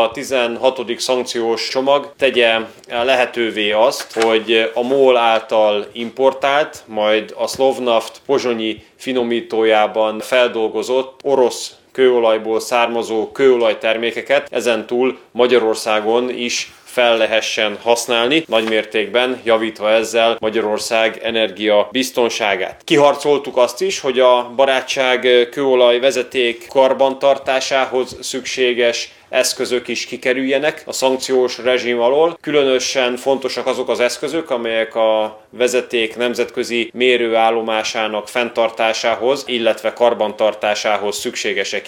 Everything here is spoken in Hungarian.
a 16. szankciós csomag tegye lehetővé azt, hogy a MOL által importált, majd a Slovnaft pozsonyi finomítójában feldolgozott orosz kőolajból származó kőolajtermékeket ezentúl Magyarországon is fel lehessen használni, nagymértékben javítva ezzel Magyarország energiabiztonságát. Kiharcoltuk azt is, hogy a barátság kőolaj vezeték karbantartásához szükséges eszközök is kikerüljenek a szankciós rezsim alól. Különösen fontosak azok az eszközök, amelyek a vezeték nemzetközi mérőállomásának fenntartásához, illetve karbantartásához szükségesek.